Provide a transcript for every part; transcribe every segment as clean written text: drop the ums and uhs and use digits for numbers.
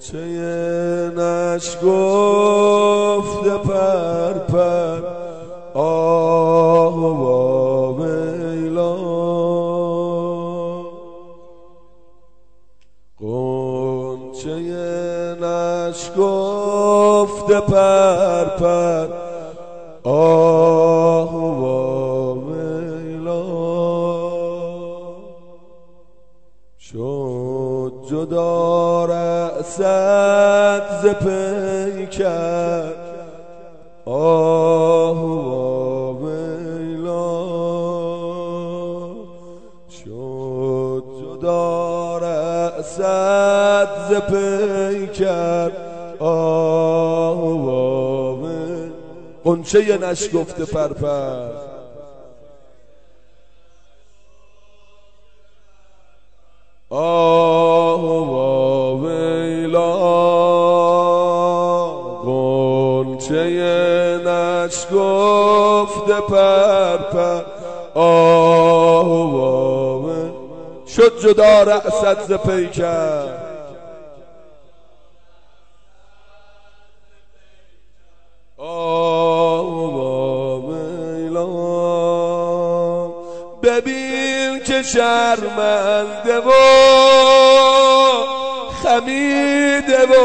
غنچه نشگفته پرپر آه و واویلا غنچه نشگفته پرپر آه و واویلا شد جدا رأست ز پیکر آه و واویلا شد جدا رأست ز پیکر آه و واویلا غنچه نشگفته پرپر آه و واویلا غنچه نشگفته پرپر آه و واویلا شد جدا رأست ز پیکر آه و واویلا ببین که شرمنده و خمیده و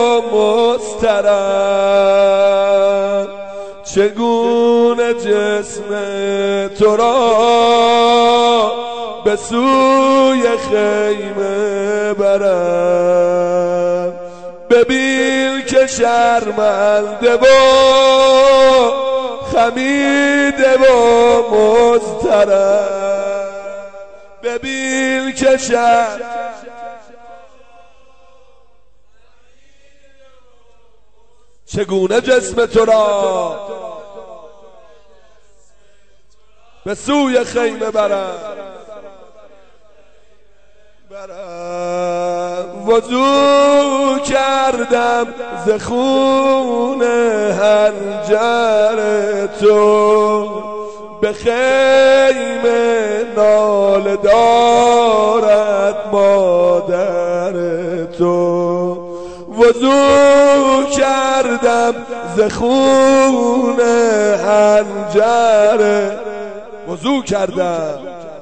مضطرب چگونه جسم تو را به سوی خیمه برم ببین که شرمنده و خمیده و مضطرب ببین که چگونه جسم تو را به سوی خیمه برم وضو کردم ز خون هنجر تو به خیمه ناله دارد مادر تو وضو کردم ز خون هنجر وضو کردم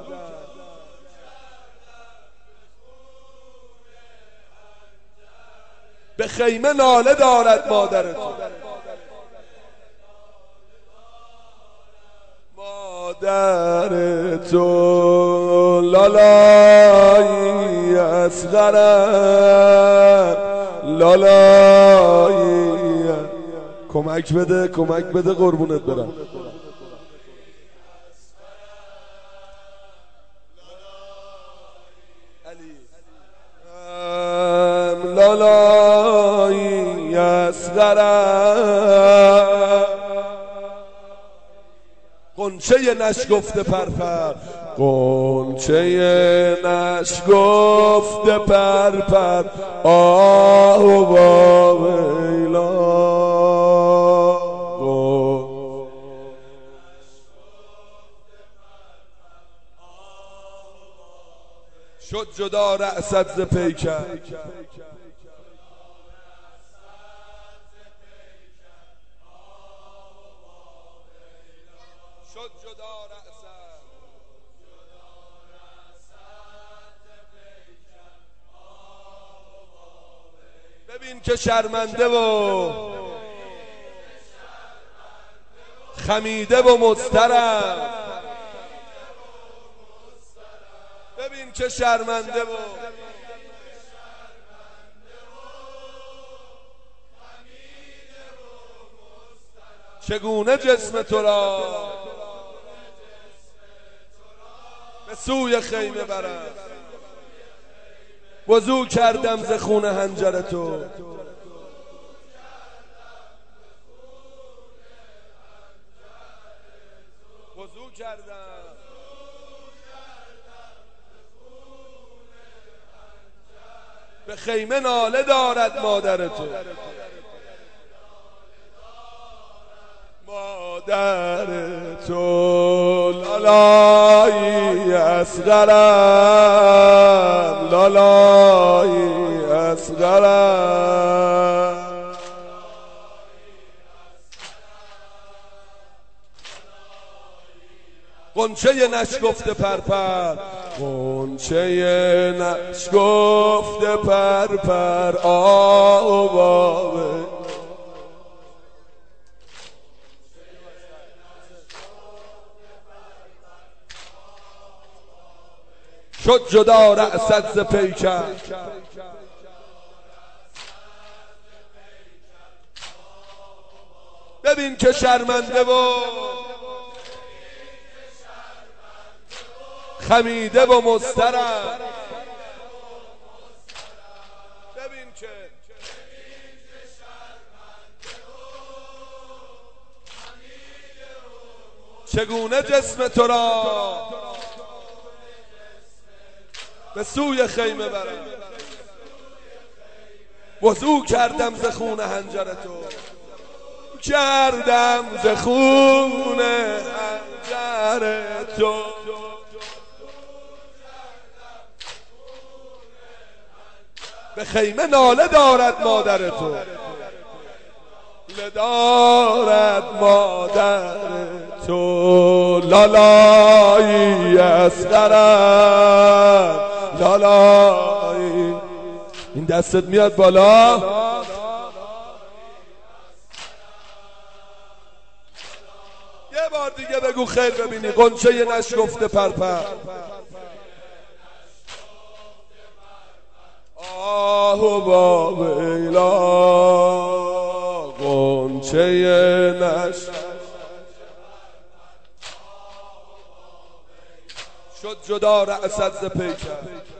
به خیمه ناله دارد مادر تو مادر تو لالایی اصغرم لالایی کمک بده قربونت برم لالایی اصغرم غنچه نشگفته پرپر غنچه نشگفته پرپر آه و واویلا شد جدا رأست ز پیکر شد جدا رأست ببین که شرمنده و خمیده و مضطرب ببین که شرمنده و چگونه جسم تو را به سوی خیمه برم وضو کردم ز خون هنجر تو وضو کردم به خیمه ناله دارد مادر تو مادر تو لالایی اصغرم لالایی اصغرم غنچه نشکفته پرپر غنچه نشکفته پرپر آوابه شد جدا رأست ز پیکر ببین که شرمنده و خمیده و مضطرب ببین که چگونه جسم تو را به سوی خیمه برم وضو کردم ز خون حنجر تو کردم ز خون حنجر تو به خیمه ناله دارد مادر تو دارد مادر تو لالایی اصغرم لالایی این دستت میاد بالا یه بار دیگه بگو خیر ببینی غنچه نشکفته پرپر آه با ویلا غنچه نشکفته شد جدا رأست ز پیکر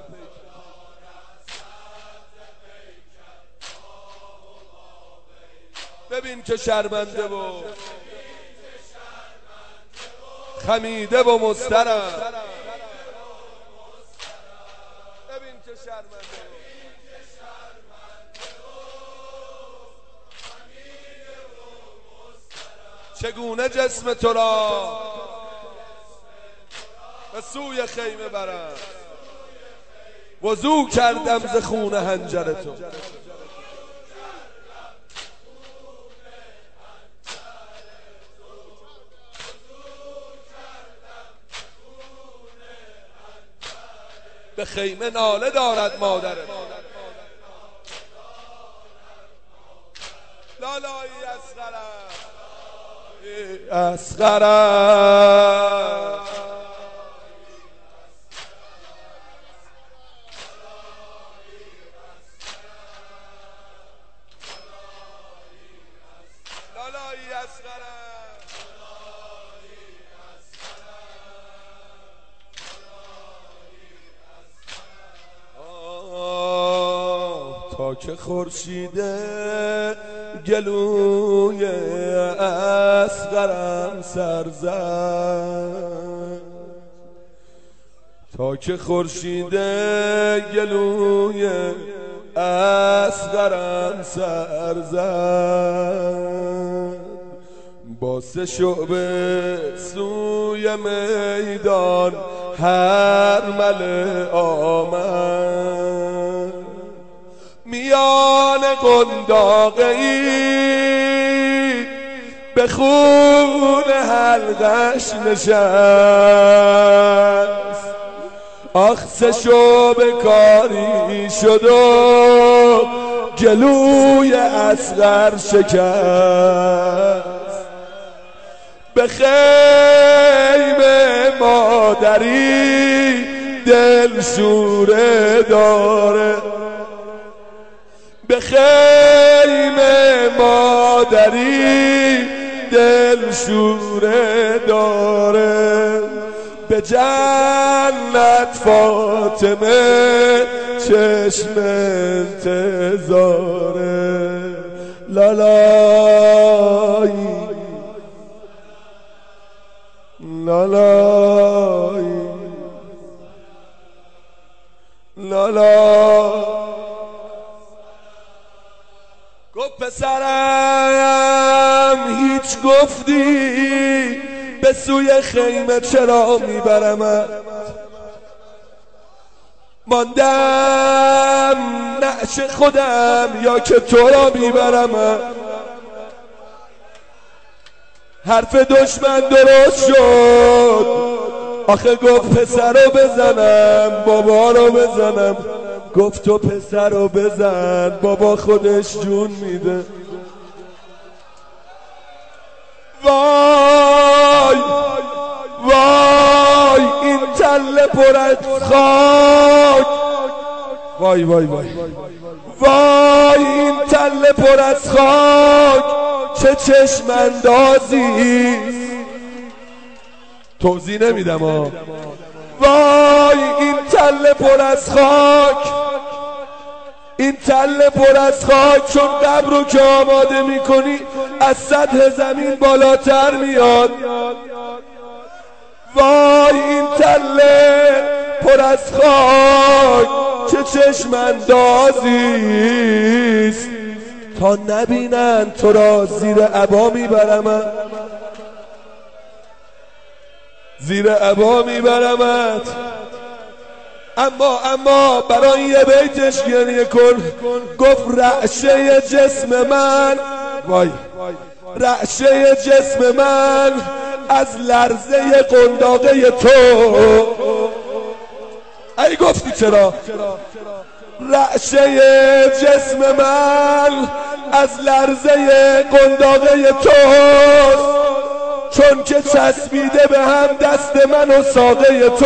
ببین که شرمنده و خمیده و مضطرب ببین که شرمنده چگونه جسم تو را به سوی خیمه برم وضو کردم ز خون حنجر تو به خیمه ناله دارد مادر لالایی اصغرم تا که خورشید گلوی اصغرم سر زد تا که خورشید گلوی اصغرم سر زد با سه شعبه سوی میدان هرمله آمد میان قنداقی به خون حلقش نشست آخ سه شعبه کاری شد و گلوی اصغر شکست به خیمه مادری دل شوره داره به خیمه مادری دل شوره داره به جنت فاطمه چشم انتظاره لالایی لالایی لالا گفت پسرم هیچ گفتی به سوی خیمه چرا میبرمت ماندم نعش خودم یا که تو را میبرم. حرف دشمن درست شد، آخه گفت پسر رو بزنم بابا رو بزنم. گفت تو پسر رو بزن بابا خودش جون میده. وای وای این تله پر از خاک. وای وای وای وای این تله پر از خاک. چه چشم اندازی، توضیح نمیدم ها. وای این تله پر از خاک، این تله پر از خاک. چون قبر رو که آماده میکنی از سطح زمین بالاتر میاد. وای این تله پر از خاک چه چشم اندازیست. تا نبینن تو را زیر عبا میبرم، زیر عبا میبرمت. اما برای یه بیتش گریه کن. گفت رعشه جسم من، وای رعشه جسم من از لرزه قنداقه تو. ای گفتی چرا؟ رعشه جسم من از لرزه قنداقه توست، چون که چسبیده به هم دست من و ساقه تو.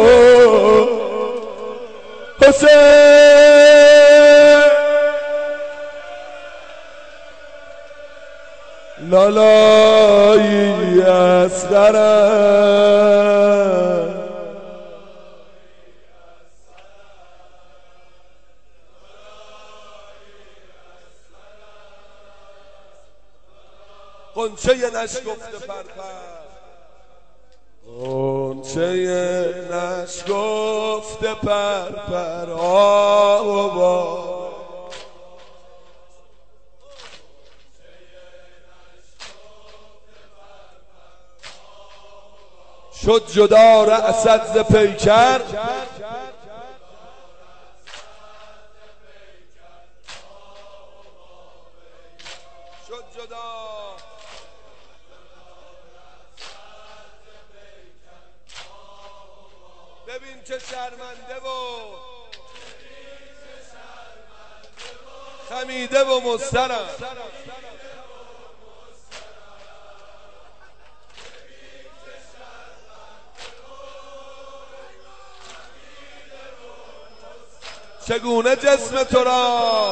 حسین لالایی اصغرم. غنچه نشکفته پرپر، غنچه نشکفته پرپر آوا. شد جدا رأست ز پیکر، شد جدا ببین چه شرمنده و خمیده و مضطرب. چگونه جسم تو را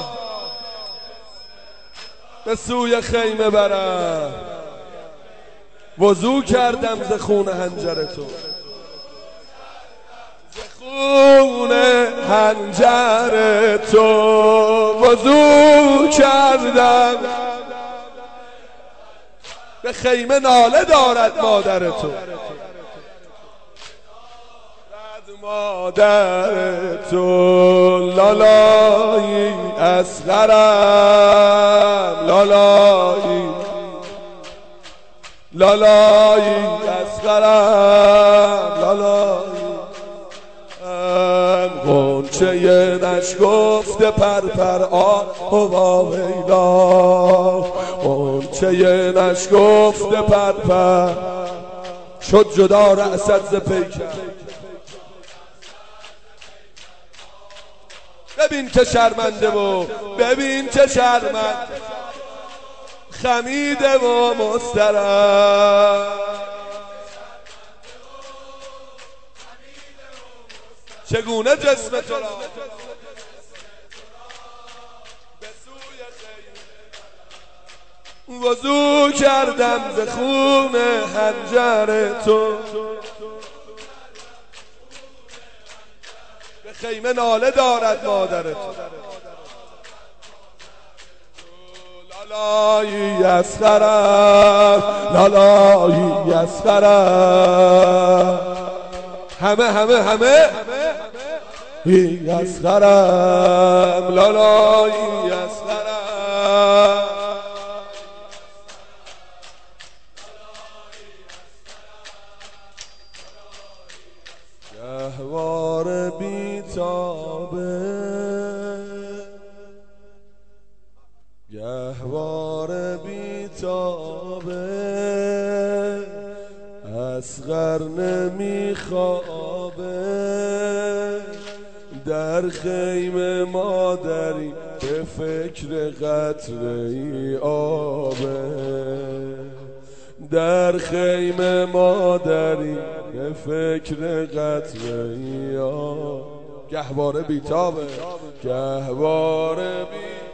به سوی خیمه برم. وضو کردم ز خون حنجر تو، ز خون حنجر تو وضو کردم. به خیمه ناله دارد مادر تو، مادر تو. لالایی اصغرم، لالایی لالایی اصغرم، لالایی غنچه نشکفته پرپر آوا ویلا. غنچه نشکفته پرپر شد جدا رأست ز پیکر. ببین چه شرمنده و ببین چه شرمنده، خمیده و مضطرب. چگونه جسم تو را به سوی خیمه وضو کردم ز خون حنجر تو. به خیمه ناله دارد مادر تو، لالایی اصغرم، لالایی اصغرم. همه اصغرم، لالایی اصغرم. گهوار بیتابه گهوار بیتابه اصغر نمیخوابه در خیمه مادری به فکر قطره ای آبه در خیمه مادری به فکر قطره ای آبه گهواره بیتابه گهواره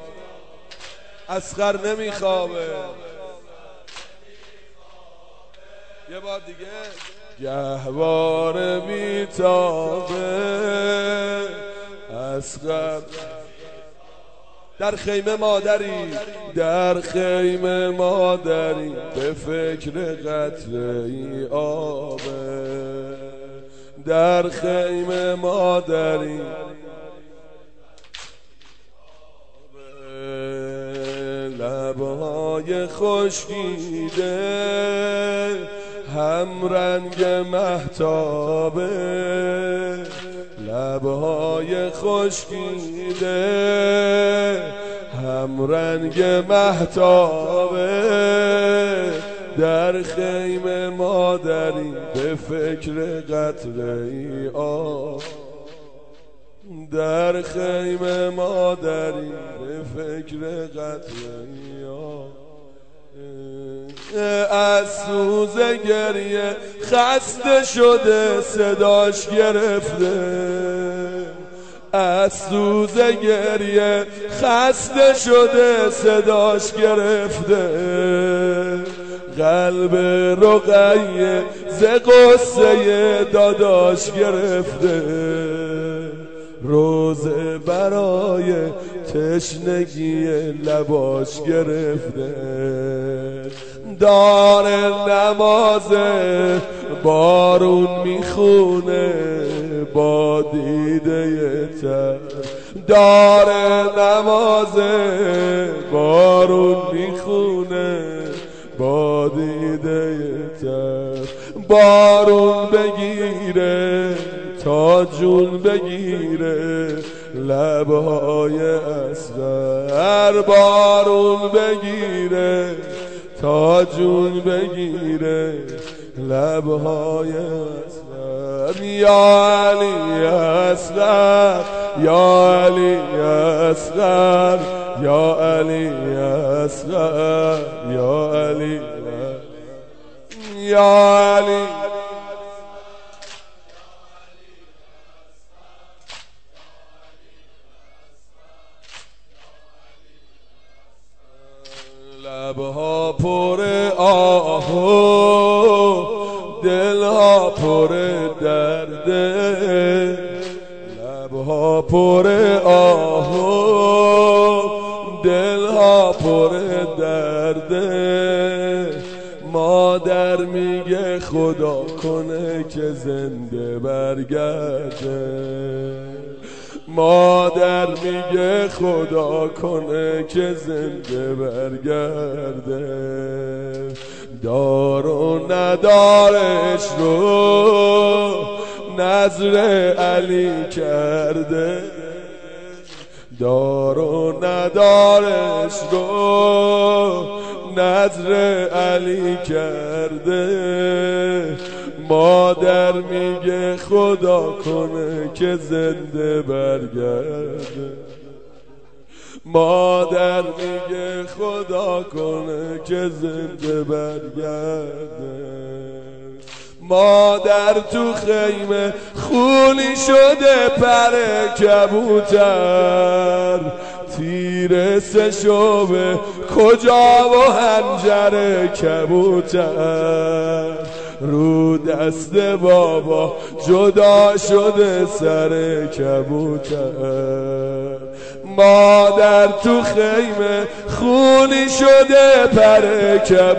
اصغر نمیخوابه یه بار دیگه گهواره بیتابه اصغر در خیمه مادری در خیمه مادری به فکر قطره ای آبه در خیمه مادری لبهای خشکیده هم رنگ مهتابه لبهای خشکیده هم رنگ مهتابه در خیمه مادری به فکر قطره ای آب در خیمه مادری به فکر قطره ای آب از سوز گریه خسته شده صداش گرفته از سوز گریه خسته شده صداش گرفته قلب رقیه ز قصه داداش گرفته روزه برای تشنگی لباش گرفته داره نماز بارون میخونه با دیده تر داره نماز بارون میخونه با دیده تر بارون بگیره تا جون بگیره لبهای اصغر بارون بگیره تا جون بگیره لبهای اصغر یا علی اصغر یا علی اصغر یا علی اصغر یا علی یا علی لبها پر آه و دلها پر درده لبها پر آه و دلها پر درده مادر میگه خدا کنه که زنده برگرده مادر میگه خدا کنه که زنده برگرده دار و ندارش رو نظر علی کرده دار و ندارش رو نظر علی کرده مادر میگه خدا کنه که زنده برگرده مادر میگه خدا کنه که زنده برگرده مادر تو خیمه خونی شده پر کبوتر تیر سه شعبه کجا و حنجر کبوتر رو دست بابا جدا شده سر کبوتر مادر تو خیمه خونی شده پر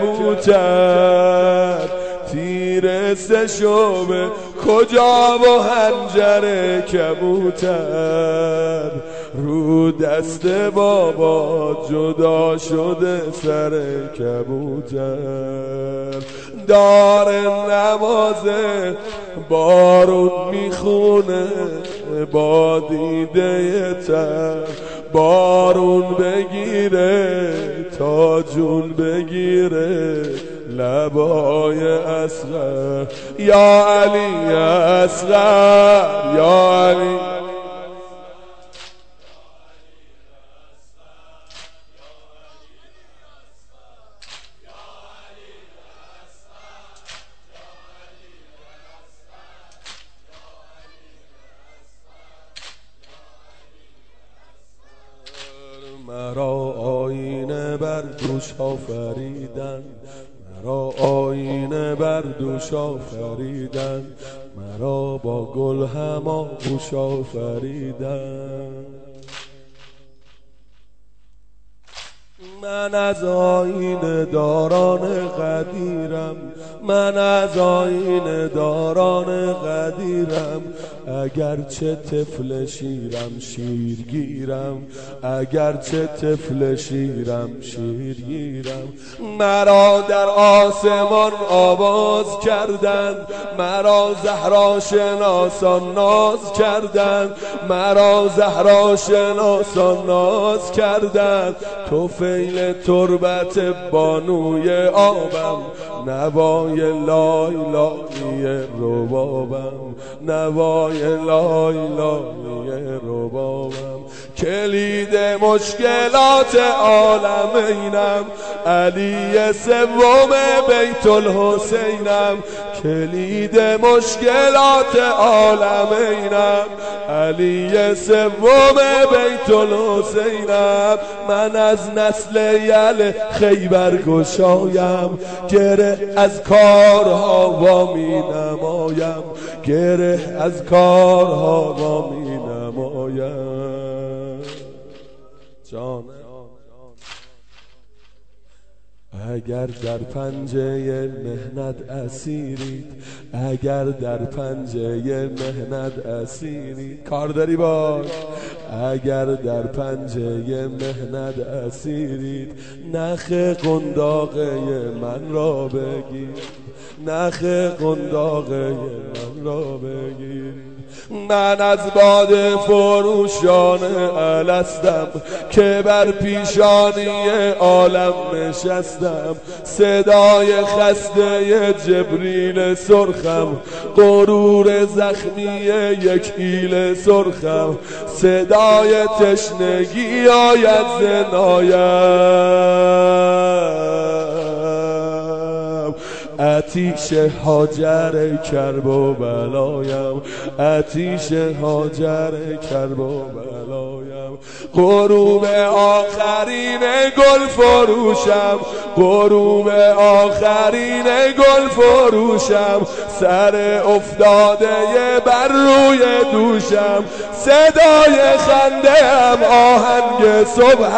کبوتر تیر سه شعبه کجا و حنجر کبوتر رو دست بابا جدا شده سر کبوتر، داره نمازه بارون میخونه با دیده تر، بارون بگیره تا جون بگیره لبای اصغر، یا علی اصغر یا علی. مرا آینه بر دوش آفریدن، مرا آینه بر دوش آفریدن، مرا با گل هماغوش آفریدن. من از آینه داران قدیرم، من از آینه داران قدیرم، اگرچه طفل شیرم شیرگیرم، اگرچه طفل شیرم شیرگیرم. مرا در آسمان آواز کردند، مرا زهرا شناسان ناز کردند، مرا زهرا شناسان ناز کردند. توفیل تربت بانوی آبم، نوای لای لای ربابم، نوای لای لای ربابم. کلید مشکلات عالمینم، علی سوم بیت الحسینم. کلید مشکلات عالمینم، علی سوم بیت الحسینم. من از نسل یل خیبر گشایم، گره از کارها وامی نمایم، گره از کارها وامی نمایم. جان اگر در پنجه مهنت اسیرید، اگر در پنجه مهنت اسیرید، کار داری باش. اگر در پنجه مهنت اسیرید، نخ قنداقه من را بگیر، نخ قنداقه من را بگیر. من از باد فروشان الستم که بر پیشانی عالم نشستم. صدای خسته جبریل سرخم، غرور زخمی یک ایل سرخم. صدای تشنگی آید زنایم، آتیش هاجر کرب و بلایم، آتیش هاجر کرب و بلایم. غروب آخرین گل فروشم، غروب آخرین گل فروشم. سر افتاده بر روی دوشم، صدای خنده هم آهنگ صبح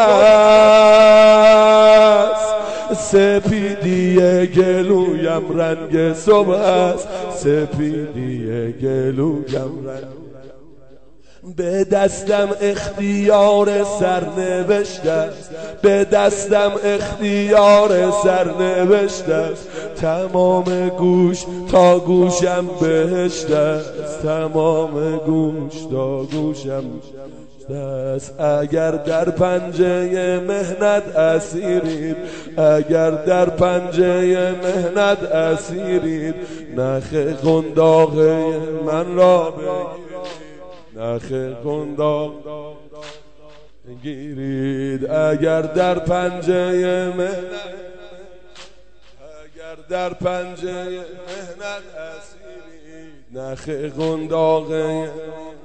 است. سپیدی گلویم رنگ صبح است، سپیدی گلویم رنگ. به دستم اختیار سرنوشت است، به دستم اختیار سرنوشت است. تمام گوش تا گوشم بهشت است، تمام گوش تا گوشم است. اگر در پنجه مهنت اسیرید، اگر در پنجه مهنت اسیرید، نخ قنداقه من را بگیرید، نخ قنداق بگیرید. اگر در پنجه مهنت، اگر در پنجه مهنت اسیرید، نخ قنداقه